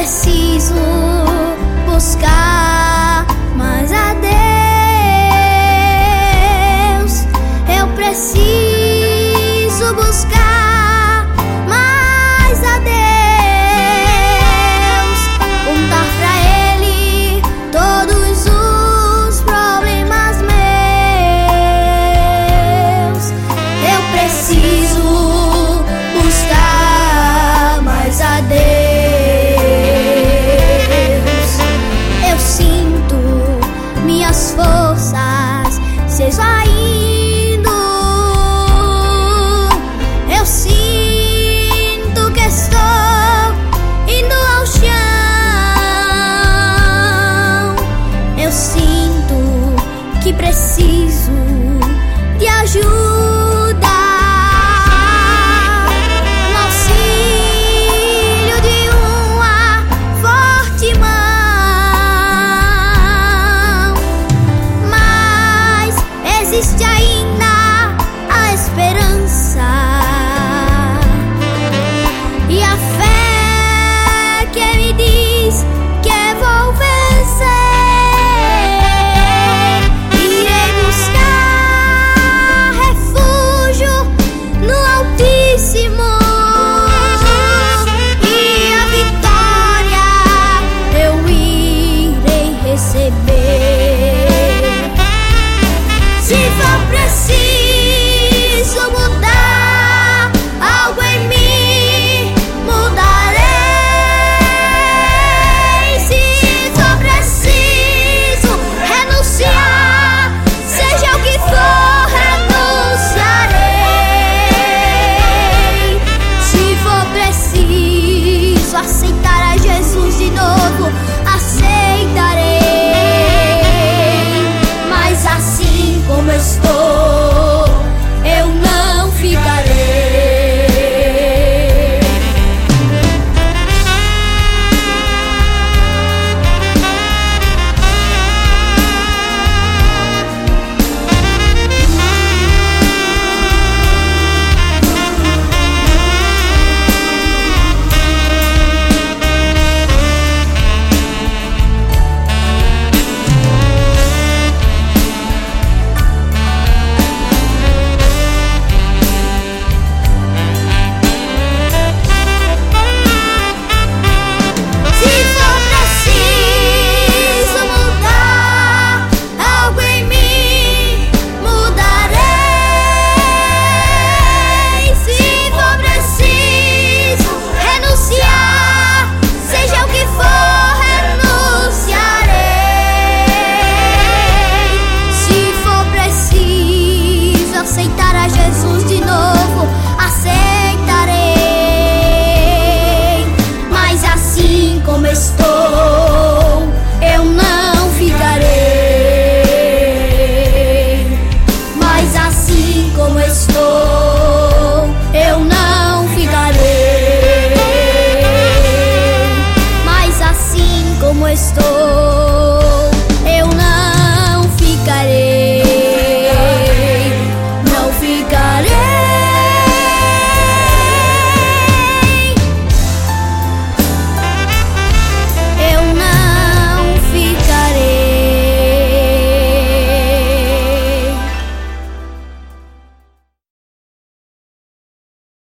preciso buscar mais a Deus. Eu preciso buscar mais a Deus. Contar pra Ele todos os problemas meus. Eu preciso buscar mais a Deus. Eu sinto minhas forças se esvaindo. Eu sinto que estou indo ao chão. Eu sinto que preciso de ajuda, no auxílio de uma forte mão. Mas existe ainda a esperança e a fé que me diz que vou vencer. Irei buscar refúgio no Altíssimo, e a vitória eu irei receber. Se for preciso mudar